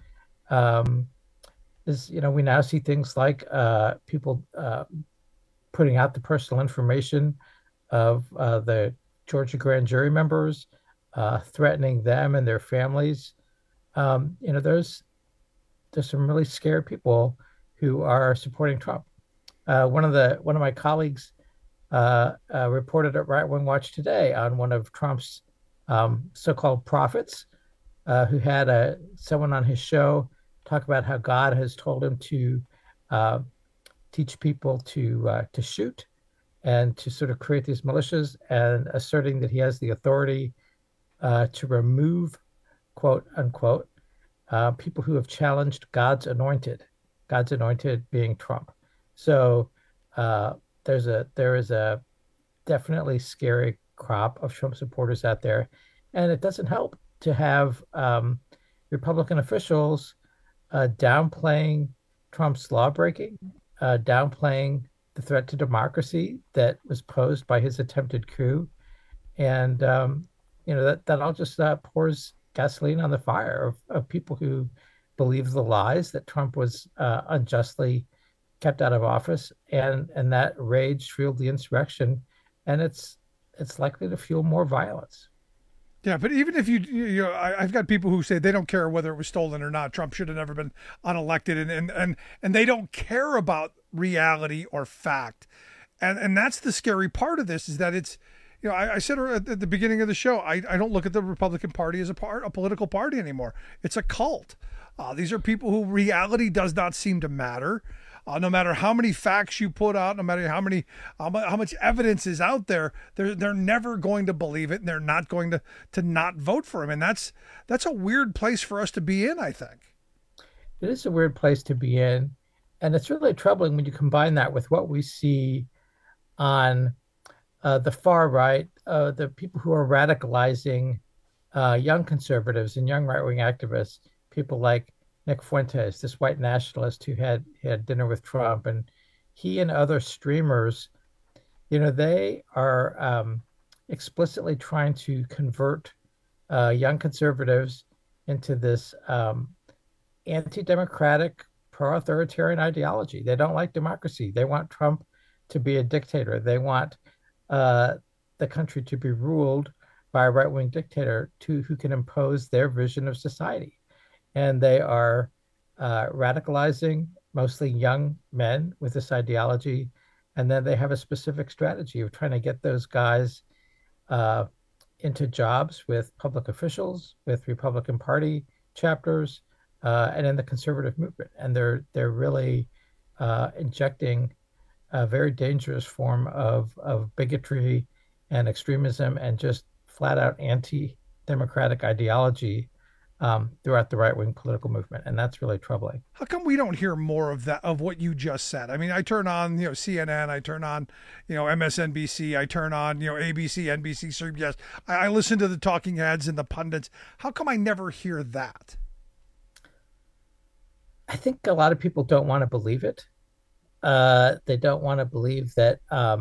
We now see things like people putting out the personal information of the Georgia grand jury members, threatening them and their families. There's some really scared people who are supporting Trump. One of my colleagues reported at Right Wing Watch today on one of Trump's so-called prophets, who had someone on his show talk about how God has told him to teach people to shoot and to sort of create these militias, and asserting that he has the authority to remove, quote unquote, people who have challenged God's anointed being Trump. So there is a definitely scary crop of Trump supporters out there, and it doesn't help to have Republican officials downplaying Trump's law breaking, downplaying the threat to democracy that was posed by his attempted coup. And, that all just pours gasoline on the fire of people who believe the lies that Trump was unjustly kept out of office, and that rage fueled the insurrection, and it's likely to fuel more violence. Yeah, but even if I've got people who say they don't care whether it was stolen or not. Trump should have never been unelected, and they don't care about reality or fact, and that's the scary part of this, is that it's, I said at the beginning of the show, I don't look at the Republican Party as a political party anymore. It's a cult. These are people who reality does not seem to matter. No matter how many facts you put out, no matter how much evidence is out there, they're never going to believe it, and they're not going to not vote for him. And that's a weird place for us to be in, I think. It is a weird place to be in, and it's really troubling when you combine that with what we see on the far right, the people who are radicalizing young conservatives and young right-wing activists, people like Nick Fuentes, this white nationalist who had dinner with Trump, and he and other streamers, they are explicitly trying to convert young conservatives into this anti-democratic, pro-authoritarian ideology. They don't like democracy. They want Trump to be a dictator. They want the country to be ruled by a right-wing dictator who can impose their vision of society. And they are radicalizing mostly young men with this ideology. And then they have a specific strategy of trying to get those guys into jobs with public officials, with Republican Party chapters, and in the conservative movement. And they're really injecting a very dangerous form of bigotry and extremism and just flat out anti-democratic ideology throughout the right-wing political movement, and that's really troubling. How come we don't hear more of that, of what you just said? I mean, I turn on, CNN, I turn on, MSNBC, I turn on, ABC, NBC, CBS. I listen to the talking heads and the pundits. How come I never hear that? I think a lot of people don't want to believe it. They don't want to believe that,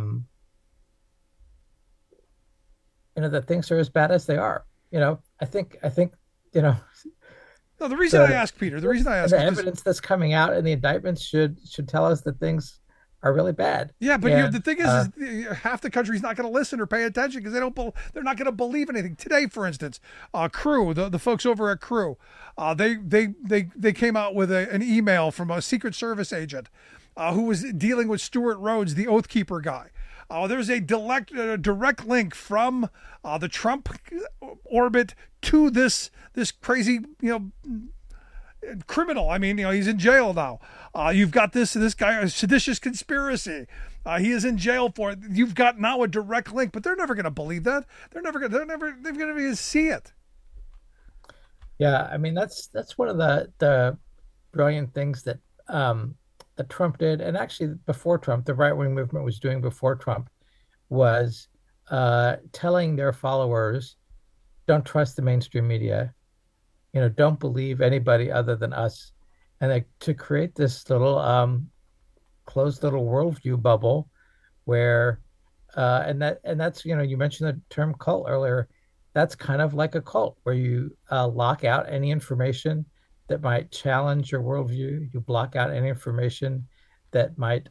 that things are as bad as they are. I think. No, the reason I ask, Peter, the evidence that's coming out in the indictments should tell us that things are really bad. Yeah, but the thing is half the country's not going to listen or pay attention because they're not going to believe anything. Today, for instance, Crew, the folks over at Crew, they came out with an email from a Secret Service agent who was dealing with Stuart Rhodes, the Oath Keeper guy. There's a direct link from the Trump orbit to this crazy, criminal. I mean, he's in jail now. You've got this guy, a seditious conspiracy. He is in jail for it. You've got now a direct link, but they're never going to believe that. They're never going to see it. Yeah, I mean that's one of the brilliant things that that Trump did, and actually before Trump, the right-wing movement was doing before Trump, was telling their followers, don't trust the mainstream media, don't believe anybody other than us, and to create this little closed little worldview bubble where and that's you mentioned the term cult earlier. That's kind of like a cult where you lock out any information that might challenge your worldview. You block out any information that might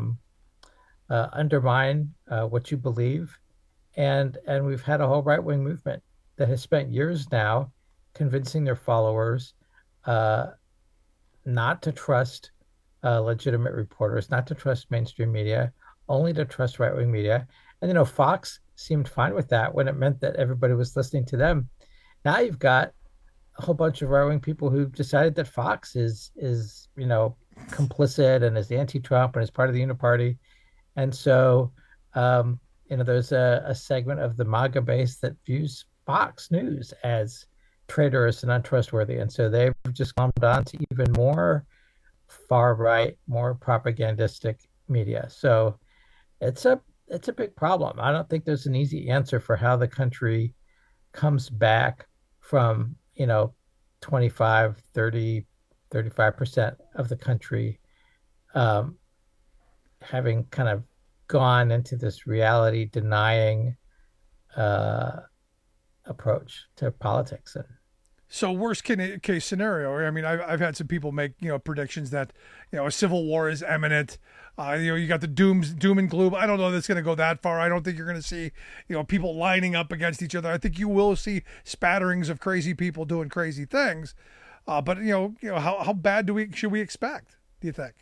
undermine what you believe. And we've had a whole right-wing movement that has spent years now convincing their followers not to trust legitimate reporters, not to trust mainstream media, only to trust right-wing media. And, Fox seemed fine with that when it meant that everybody was listening to them. Now you've got a whole bunch of right-wing people who've decided that Fox is complicit and is anti-Trump and is part of the Uniparty. And so, there's a segment of the MAGA base that views Fox News as traitorous and untrustworthy. And so they've just glommed on to even more far-right, more propagandistic media. So it's a big problem. I don't think there's an easy answer for how the country comes back from 25, 30, 35% of the country having kind of gone into this reality denying approach to politics. And so worst case scenario, I mean, I've had some people make, predictions that, a civil war is imminent. You got the doom and gloom. I don't know that's going to go that far. I don't think you're going to see, people lining up against each other. I think you will see spatterings of crazy people doing crazy things. But how bad should we expect, do you think?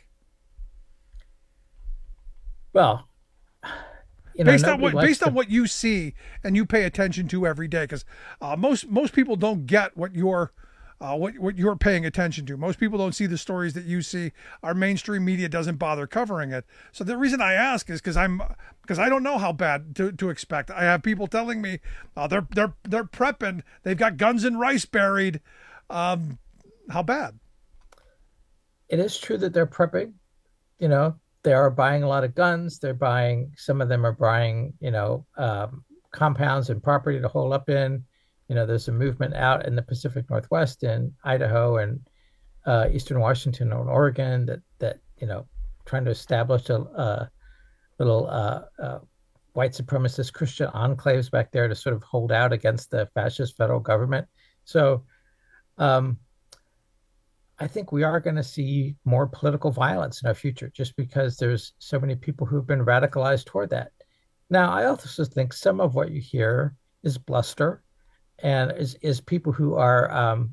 Well, based on what you see and you pay attention to every day, because most people don't get what you're paying attention to. Most people don't see the stories that you see. Our mainstream media doesn't bother covering it. So the reason I ask is because I don't know how bad to expect. I have people telling me they're prepping. They've got guns and rice buried. How bad? It is true that they're prepping. They are buying a lot of guns. Some of them are buying, compounds and property to hole up in. There's a movement out in the Pacific Northwest, in Idaho and Eastern Washington and Oregon that trying to establish a little white supremacist Christian enclaves back there to sort of hold out against the fascist federal government. So I think we are going to see more political violence in our future just because there's so many people who've been radicalized toward that. Now, I also think some of what you hear is bluster and is people who are,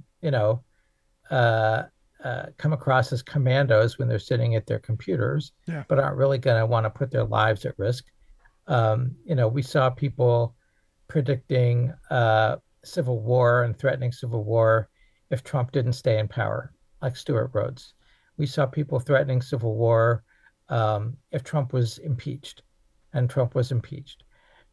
come across as commandos when they're sitting at their computers, but aren't really going to want to put their lives at risk. We saw people predicting civil war and threatening civil war if Trump didn't stay in power, like Stuart Rhodes. We saw people threatening civil war if Trump was impeached, and Trump was impeached.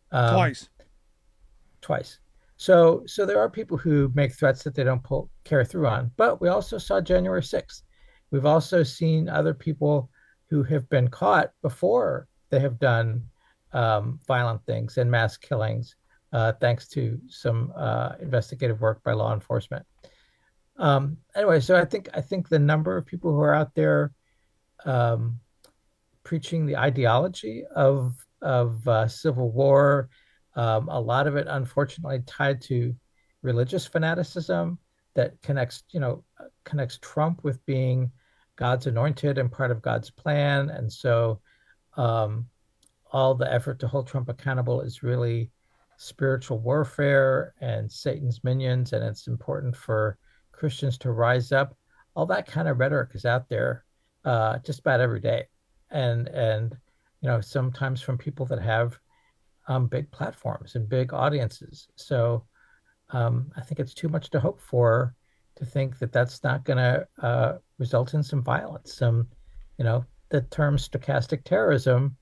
Twice. So there are people who make threats that they don't carry through on. But we also saw January 6th. We've also seen other people who have been caught before they have done violent things and mass killings, thanks to some investigative work by law enforcement. Anyway, so I think the number of people who are out there preaching the ideology of civil war, a lot of it unfortunately tied to religious fanaticism that connects Trump with being God's anointed and part of God's plan. And so all the effort to hold Trump accountable is really spiritual warfare and Satan's minions, and it's important for Christians to rise up. All that kind of rhetoric is out there just about every day, and sometimes from people that have big platforms and big audiences. So I think it's too much to hope for to think that that's not going to result in some violence. The term stochastic terrorism,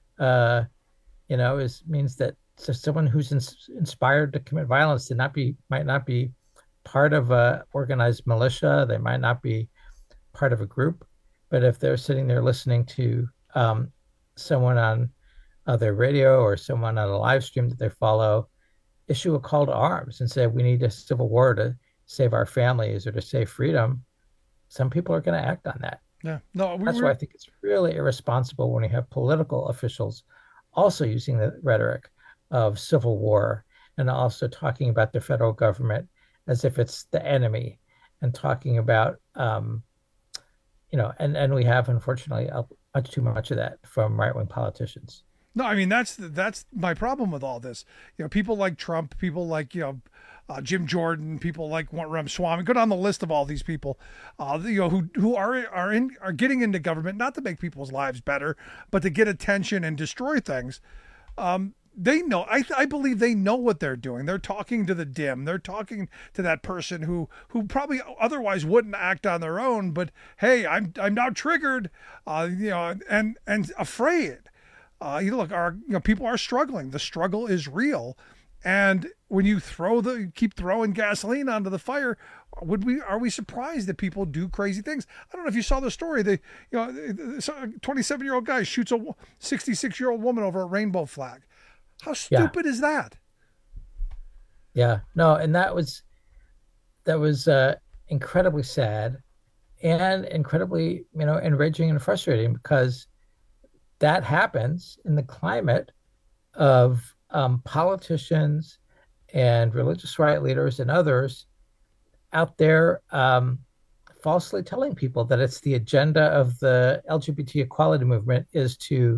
means that someone who's inspired to commit violence might not be part of a organized militia. They might not be part of a group, but if they're sitting there listening to someone on their radio or someone on a live stream that they follow issue a call to arms and say, we need a civil war to save our families or to save freedom, some people are going to act on that. Yeah, no, that's why I think it's really irresponsible when we have political officials also using the rhetoric of civil war and also talking about the federal government as if it's the enemy, and talking about, and we have, unfortunately, much too much of that from right-wing politicians. No, I mean, that's my problem with all this. People like Trump, people like, Jim Jordan, people like Ramaswamy, go down the list of all these people, who are getting into government, not to make people's lives better, but to get attention and destroy things. They know, I believe they know what they're doing. They're talking to the dim. They're talking to that person who probably otherwise wouldn't act on their own. But hey, I'm now triggered, and afraid. People are struggling. The struggle is real, and when you keep throwing gasoline onto the fire, are we surprised that people do crazy things? I don't know if you saw the story. A 27-year-old guy shoots a 66-year-old woman over a rainbow flag. How stupid is that? Yeah, no, and that was incredibly sad and incredibly, enraging and frustrating, because that happens in the climate of politicians and religious right leaders and others out there falsely telling people that it's the agenda of the LGBT equality movement is to,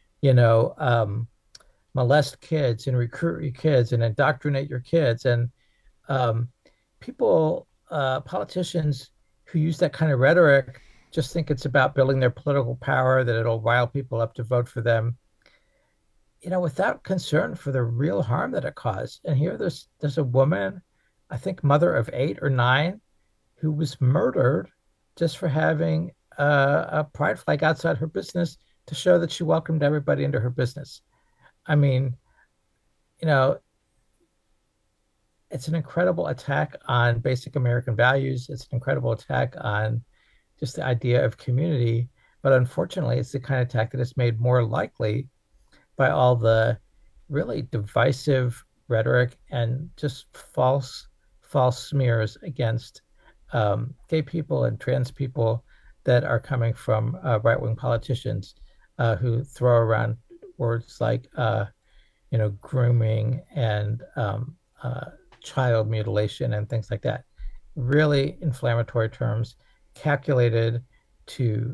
molest kids and recruit your kids and indoctrinate your kids. And politicians who use that kind of rhetoric just think it's about building their political power, that it'll rile people up to vote for them, without concern for the real harm that it caused. And here there's a woman, I think mother of 8 or 9, who was murdered just for having a pride flag outside her business to show that she welcomed everybody into her business. I mean, it's an incredible attack on basic American values. It's an incredible attack on just the idea of community. But unfortunately, it's the kind of attack that is made more likely by all the really divisive rhetoric and just false smears against gay people and trans people that are coming from right-wing politicians who throw around words like, grooming and child mutilation and things like that. Really inflammatory terms calculated to,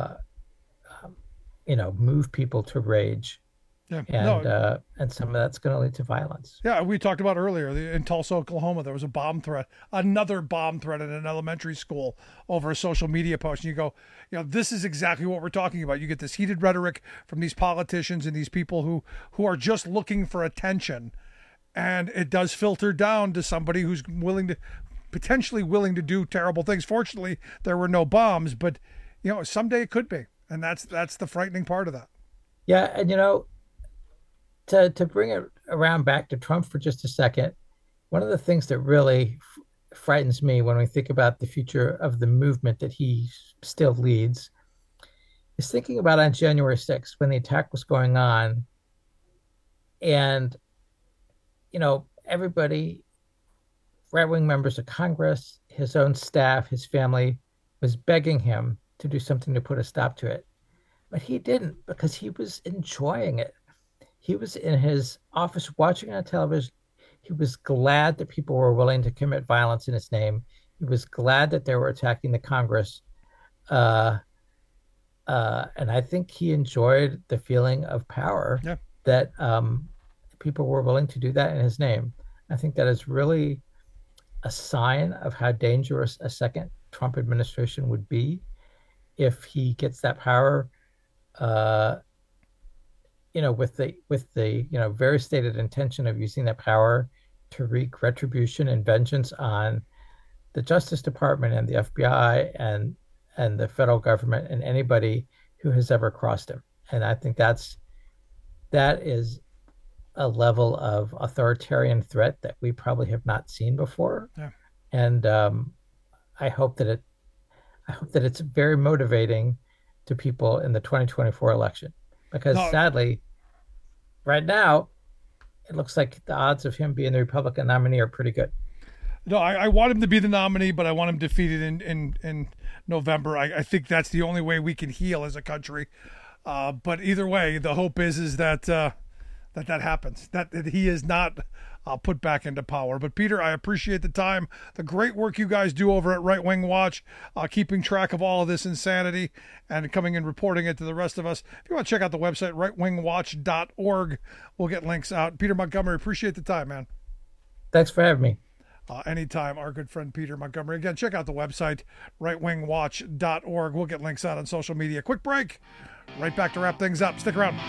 move people to rage. Yeah. And some of that's going to lead to violence. Yeah, we talked about earlier in Tulsa, Oklahoma, there was a bomb threat, another bomb threat at an elementary school over a social media post. And you go, this is exactly what we're talking about. You get this heated rhetoric from these politicians and these people who are just looking for attention. And it does filter down to somebody who's potentially willing to do terrible things. Fortunately, there were no bombs, but someday it could be. And that's the frightening part of that. Yeah. And to bring it around back to Trump for just a second, one of the things that really frightens me when we think about the future of the movement that he still leads is thinking about on January 6th when the attack was going on, and everybody, right-wing members of Congress, his own staff, his family, was begging him to do something to put a stop to it. But he didn't, because he was enjoying it. He was in his office watching on television. He was glad that people were willing to commit violence in his name. He was glad that they were attacking the Congress. And I think he enjoyed the feeling of power that people were willing to do that in his name. I think that is really a sign of how dangerous a second Trump administration would be if he gets that power, with the very stated intention of using that power to wreak retribution and vengeance on the Justice Department and the FBI and the federal government and anybody who has ever crossed him. And I think that is a level of authoritarian threat that we probably have not seen before. Yeah. And I hope that it's very motivating to people in the 2024 election, because sadly, right now, it looks like the odds of him being the Republican nominee are pretty good. No, I want him to be the nominee, but I want him defeated in November. I think that's the only way we can heal as a country. But either way, the hope is that that happens, that he is not put back into power. But Peter, I appreciate the time, the great work you guys do over at Right Wing Watch, keeping track of all of this insanity and coming and reporting it to the rest of us. If you want to check out the website, rightwingwatch.org, we'll get links out. Peter Montgomery, appreciate the time, man. Thanks for having me. Anytime, our good friend Peter Montgomery. Again, check out the website, rightwingwatch.org. We'll get links out on social media. Quick break. Right back to wrap things up. Stick around.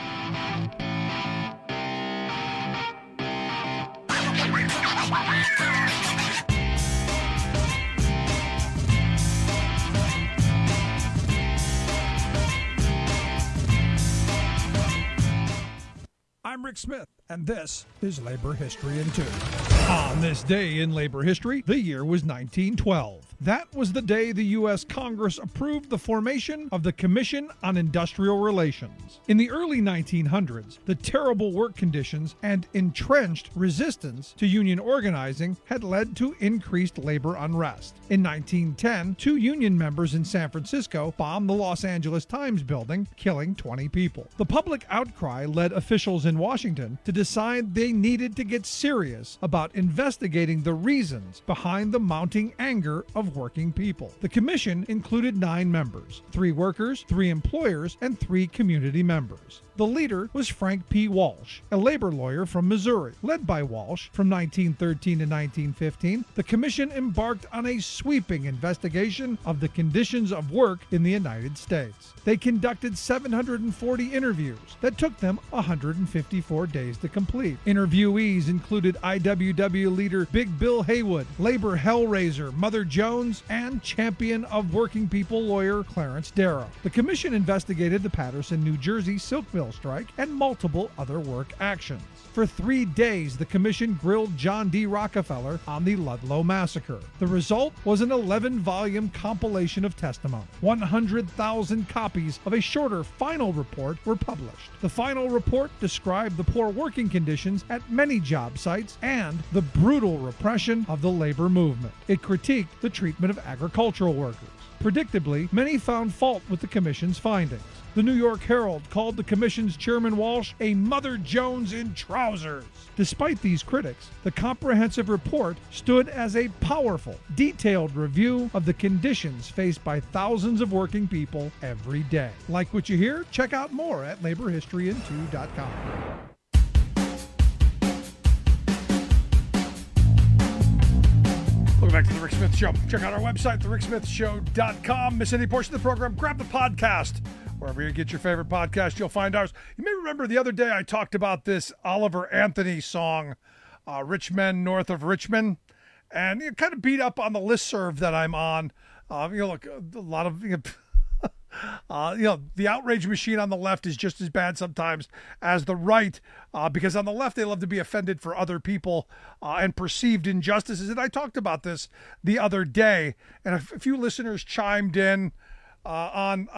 I'm Rick Smith, and this is Labor History in 2. On this day in labor history, the year was 1912. That was the day the U.S. Congress approved the formation of the Commission on Industrial Relations. In the early 1900s, the terrible work conditions and entrenched resistance to union organizing had led to increased labor unrest. In 1910, 2 union members in San Francisco bombed the Los Angeles Times building, killing 20 people. The public outcry led officials in Washington to decide they needed to get serious about investigating the reasons behind the mounting anger of working people. The commission included 9 members, 3 workers, 3 employers, and 3 community members. The leader was Frank P. Walsh, a labor lawyer from Missouri. Led by Walsh from 1913 to 1915, the commission embarked on a sweeping investigation of the conditions of work in the United States. They conducted 740 interviews that took them 154 days to complete. Interviewees included IWW leader Big Bill Haywood, labor hellraiser Mother Jones, and champion of working people lawyer Clarence Darrow. The commission investigated the Paterson, New Jersey silk mill strike and multiple other work actions. For 3 days, the commission grilled John D. Rockefeller on the Ludlow Massacre. The result was an 11-volume compilation of testimony. 100,000 copies of a shorter final report were published. The final report described the poor working conditions at many job sites and the brutal repression of the labor movement. It critiqued the treatment of agricultural workers. Predictably, many found fault with the commission's findings. The New York Herald called the commission's chairman Walsh a Mother Jones in trousers. Despite these critics, the comprehensive report stood as a powerful, detailed review of the conditions faced by thousands of working people every day. Like what you hear? Check out more at laborhistoryin2.com. Welcome back to The Rick Smith Show. Check out our website, thericksmithshow.com. Miss any portion of the program, grab the podcast. Wherever you get your favorite podcast, you'll find ours. You may remember the other day I talked about this Oliver Anthony song, Rich Men North of Richmond, and it kind of beat up on the listserv that I'm on. Look, a lot of... the outrage machine on the left is just as bad sometimes as the right, because on the left they love to be offended for other people and perceived injustices. And I talked about this the other day, and a few listeners chimed in on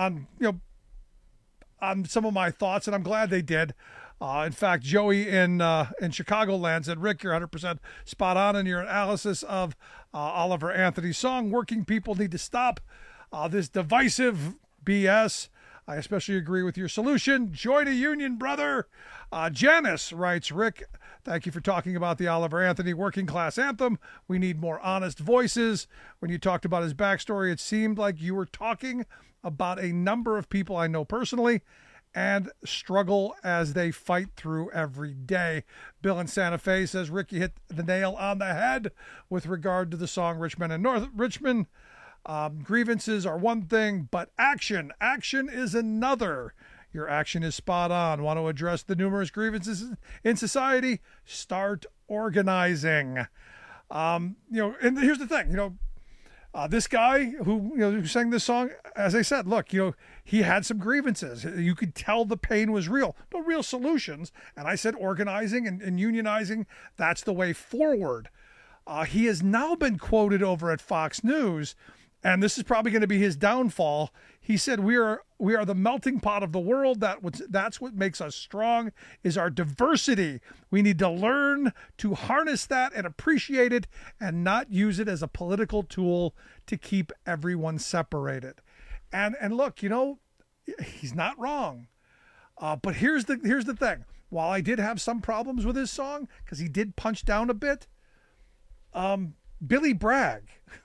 some of my thoughts, and I'm glad they did. In fact, Joey in Chicagoland said, Rick, you're 100% spot on in your analysis of Oliver Anthony's song. Working people need to stop this divisive BS. I especially agree with your solution. Join a union, brother. Janice writes, Rick, thank you for talking about the Oliver Anthony working class anthem. We need more honest voices. When you talked about his backstory, it seemed like you were talking about a number of people I know personally and struggle as they fight through every day. Bill in Santa Fe says, Rick, you hit the nail on the head with regard to the song Rich Men in North Richmond. Grievances are one thing, but action is another. Your action is spot on. Want to address the numerous grievances in society? Start organizing. And here's the thing, this guy who sang this song, as I said, look, he had some grievances. You could tell the pain was real. No real solutions. And I said organizing and unionizing, that's the way forward. He has now been quoted over at Fox News, and this is probably going to be his downfall. He said, we are the melting pot of the world. That's what makes us strong, is our diversity. We need to learn to harness that and appreciate it and not use it as a political tool to keep everyone separated. And look, he's not wrong. But here's the thing. While I did have some problems with his song, because he did punch down a bit, Billy Bragg,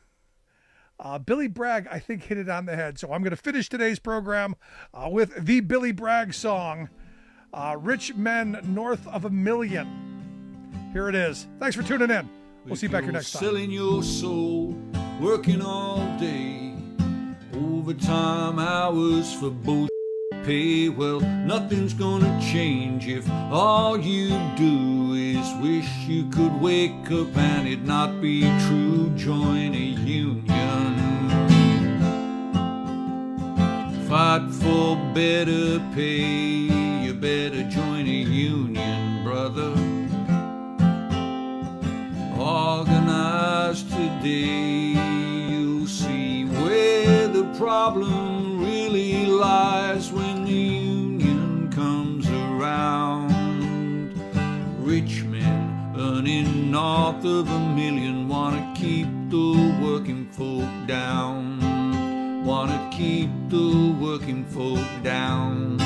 I think, hit it on the head. So I'm going to finish today's program with the Billy Bragg song, Rich Men North of a Million. Here it is. Thanks for tuning in. We'll see you back here next time. Selling your soul, working all day, overtime hours for both pay. Well, nothing's gonna change if all you do is wish you could wake up and it not be true. Join a union, fight for better pay. You better join a union, brother. Organize today, you'll problem really lies when the union comes around. Rich men earning north of $1 million wanna keep the working folk down. Wanna keep the working folk down.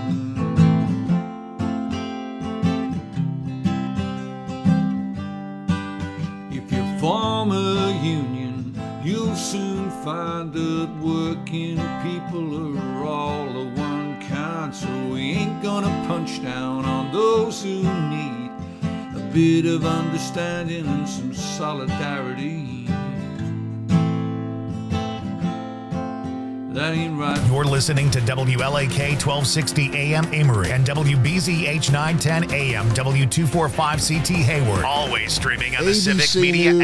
If you form a union, you'll soon find that working people are all of one kind. So we ain't gonna punch down on those who need a bit of understanding and some solidarity. That ain't right. You're listening to WLAK 1260 AM Amory and WBZH 910 AM W245CT Hayward. Always streaming on the ABC Civic Media